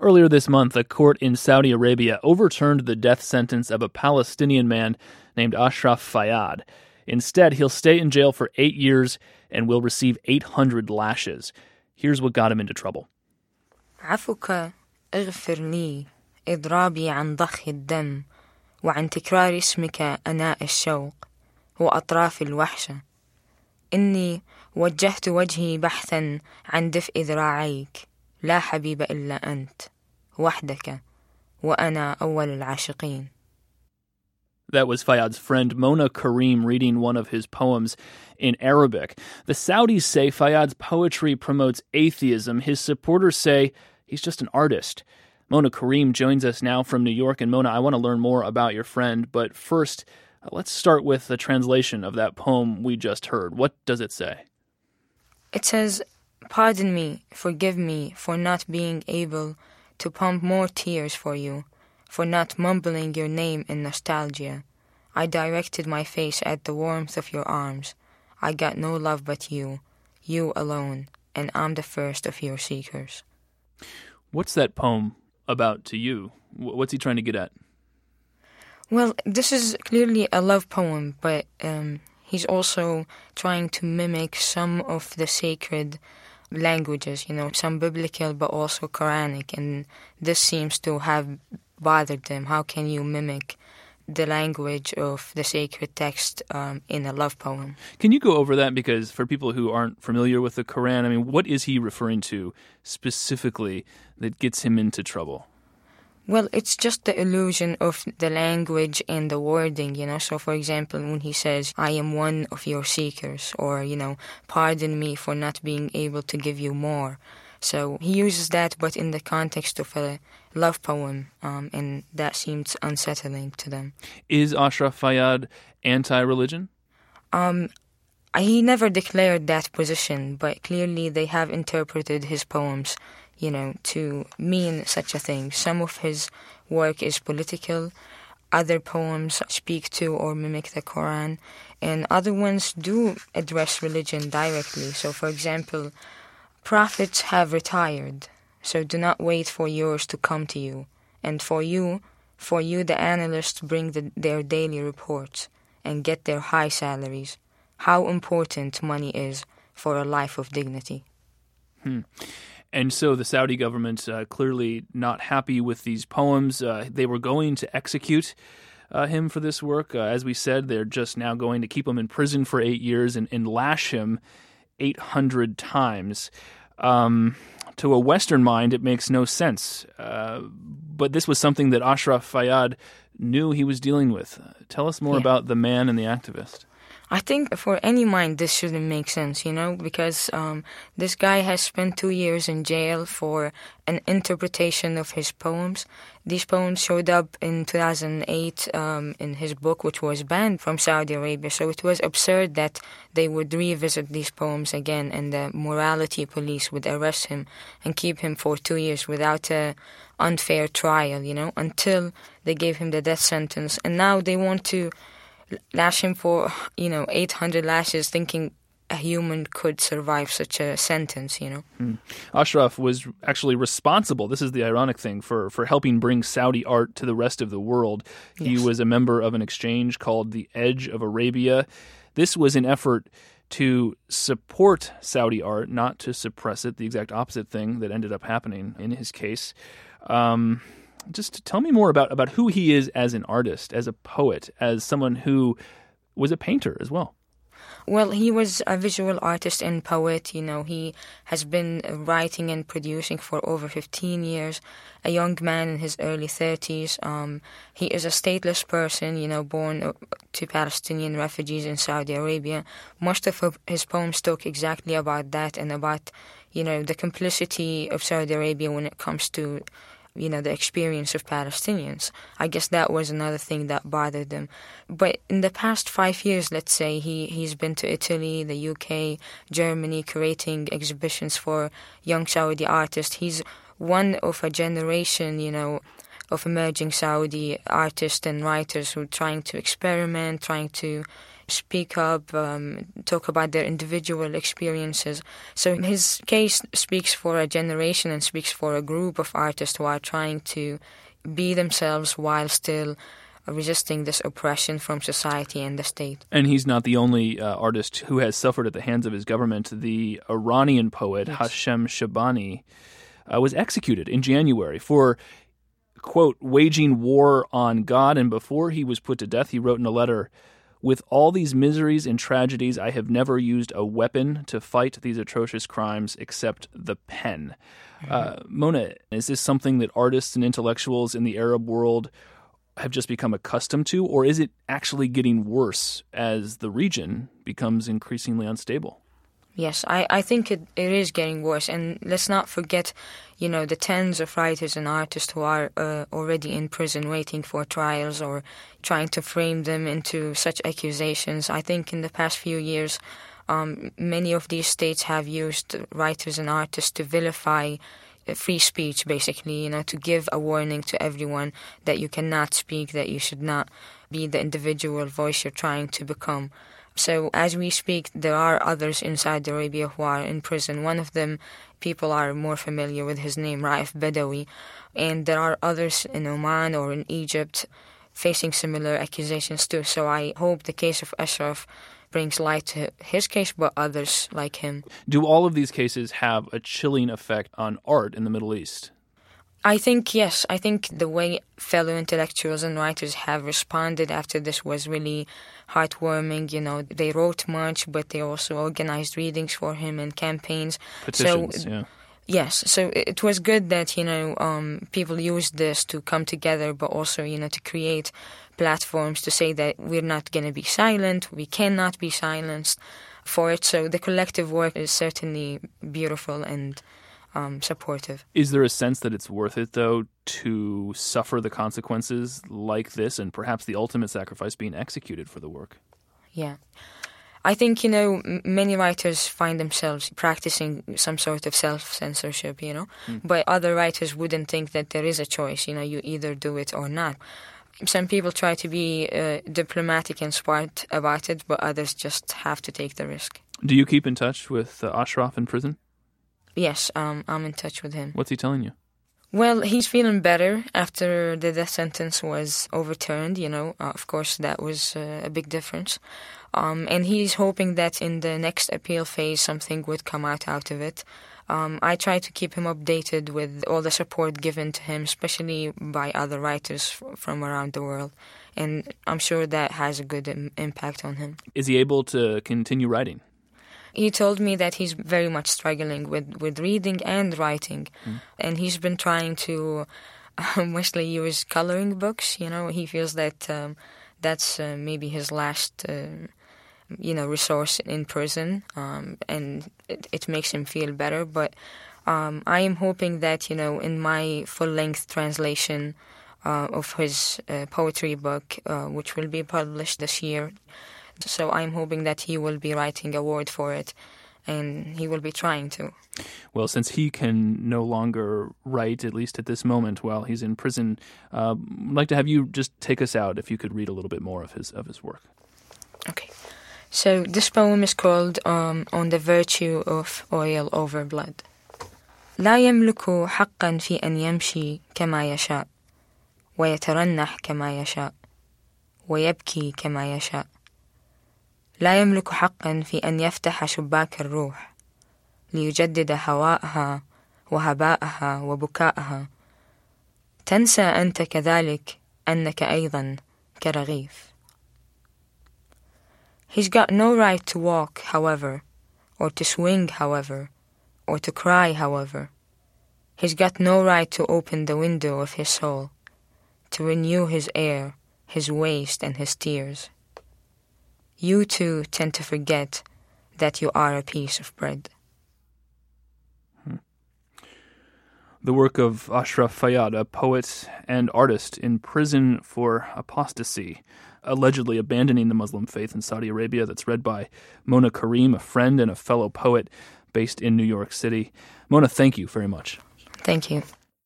Earlier this month, a court in Saudi Arabia overturned the death sentence of a Palestinian man named Ashraf Fayyad. Instead, he'll stay in jail for 8 years and will receive 800 lashes. Here's what got him into trouble. عفوك اغفر لي إضرابي عن ضخ الدم وعن تكرار اسمك أناء الشوق وأطراف الوحشة إني وجهت وجهي بحثا عن دفء ذراعيك لا حبيب إلا أنت وحدك وأنا أول العاشقين. That was Fayyad's friend Mona Karim reading one of his poems in Arabic. The Saudis say Fayyad's poetry promotes atheism. His supporters say he's just an artist. Mona Karim joins us now from New York. And Mona, I want to learn more about your friend. But first, let's start with the translation of that poem we just heard. What does it say? It says, "Pardon me, forgive me for not being able to pump more tears for you, for not mumbling your name in nostalgia. I directed my face at the warmth of your arms. I got no love but you alone, and I'm the first of your seekers." What's that poem about to you? What's he trying to get at? Well, this is clearly a love poem, but he's also trying to mimic some of the sacred languages, some biblical but also Quranic, and this seems to have bothered them. How can you mimic the language of the sacred text in a love poem? Can you go over that? Because for people who aren't familiar with the Quran, what is he referring to specifically that gets him into trouble? Well, it's just the illusion of the language and the wording, So, for example, when he says, "I am one of your seekers," or, "Pardon me for not being able to give you more." So he uses that, but in the context of a love poem, and that seems unsettling to them. Is Ashraf Fayyad anti-religion? He never declared that position, but clearly they have interpreted his poems to mean such a thing. Some of his work is political, other poems speak to or mimic the Quran, and other ones do address religion directly. So, for example, prophets have retired, so do not wait for yours to come to you. And for you the analysts bring their daily reports and get their high salaries. How important money is for a life of dignity. And so the Saudi government clearly not happy with these poems. They were going to execute him for this work. As we said, they're just now going to keep him in prison for 8 years and lash him 800 times. To a Western mind, it makes no sense. But this was something that Ashraf Fayyad knew he was dealing with. Tell us more about the man and the activist. I think for any mind this shouldn't make sense, because this guy has spent 2 years in jail for an interpretation of his poems. These poems showed up in 2008 in his book, which was banned from Saudi Arabia. So it was absurd that they would revisit these poems again and the morality police would arrest him and keep him for 2 years without an unfair trial, until they gave him the death sentence. And now they want to lash him for, 800 lashes, thinking a human could survive such a sentence, Ashraf was actually responsible, this is the ironic thing, for helping bring Saudi art to the rest of the world. Yes. He was a member of an exchange called the Edge of Arabia. This was an effort to support Saudi art, not to suppress it, the exact opposite thing that ended up happening in his case. Just tell me more about who he is as an artist, as a poet, as someone who was a painter as well. Well, he was a visual artist and poet. He has been writing and producing for over 15 years, a young man in his early 30s. He is a stateless person, born to Palestinian refugees in Saudi Arabia. Most of his poems talk exactly about that and about, the complicity of Saudi Arabia when it comes to the experience of Palestinians. I guess that was another thing that bothered them. But in the past 5 years, let's say, he's been to Italy, the UK, Germany, creating exhibitions for young Saudi artists. He's one of a generation, of emerging Saudi artists and writers who are trying to experiment, trying to speak up, talk about their individual experiences. So his case speaks for a generation and speaks for a group of artists who are trying to be themselves while still resisting this oppression from society and the state. And he's not the only artist who has suffered at the hands of his government. The Iranian poet Hashem Shabani was executed in January for, quote, waging war on God. And before he was put to death, he wrote in a letter, "With all these miseries and tragedies, I have never used a weapon to fight these atrocious crimes except the pen." Mona, is this something that artists and intellectuals in the Arab world have just become accustomed to, or is it actually getting worse as the region becomes increasingly unstable? Yes, I think it is getting worse. And let's not forget, the tens of writers and artists who are already in prison waiting for trials or trying to frame them into such accusations. I think in the past few years, many of these states have used writers and artists to vilify free speech, basically, to give a warning to everyone that you cannot speak, that you should not be the individual voice you're trying to become. So as we speak, there are others inside Arabia who are in prison. One of them, people are more familiar with his name, Raif Badawi. And there are others in Oman or in Egypt facing similar accusations too. So I hope the case of Ashraf brings light to his case, but others like him. Do all of these cases have a chilling effect on art in the Middle East? I think, yes. I think the way fellow intellectuals and writers have responded after this was really heartwarming. They wrote much, but they also organized readings for him and campaigns. Petitions, yeah. Yes, so it was good that, people used this to come together, but also, to create platforms to say that we're not going to be silent, we cannot be silenced for it. So the collective work is certainly beautiful and supportive. Is there a sense that it's worth it, though, to suffer the consequences like this and perhaps the ultimate sacrifice being executed for the work? Yeah. I think, many writers find themselves practicing some sort of self-censorship, but other writers wouldn't think that there is a choice, you either do it or not. Some people try to be diplomatic and smart about it, but others just have to take the risk. Do you keep in touch with Ashraf in prison? Yes, I'm in touch with him. What's he telling you? Well, he's feeling better after the death sentence was overturned, Of course, that was a big difference. And he's hoping that in the next appeal phase, something would come out of it. I try to keep him updated with all the support given to him, especially by other writers from around the world. And I'm sure that has a good impact on him. Is he able to continue writing? He told me that he's very much struggling with reading and writing. And he's been trying to mostly use coloring books. He feels that that's maybe his last resource in prison, and it makes him feel better. But I am hoping that, in my full-length translation of his poetry book, which will be published this year, so I'm hoping that he will be writing a word for it, and he will be trying to. Well, since he can no longer write, at least at this moment, while he's in prison, I'd like to have you just take us out, if you could read a little bit more of his work. Okay. So this poem is called On the Virtue of Oil Over Blood. لا يملك حقا في أن يمشي كما يشاء ويترنح كما يشاء ويبكي كما يشاء. لا يملك حقا في أن يفتح شباك الروح ليجدد هواءها وهباءها وبكاءها. تنسى أنت كذلك أنك أيضا كرغيف. He's got no right to walk, however, or to swing, however, or to cry, however. He's got no right to open the window of his soul, to renew his air, his waste, and his tears. You too tend to forget that you are a piece of bread. The work of Ashraf Fayyad, a poet and artist in prison for apostasy, allegedly abandoning the Muslim faith in Saudi Arabia. That's read by Mona Karim, a friend and a fellow poet based in New York City. Mona, thank you very much. Thank you.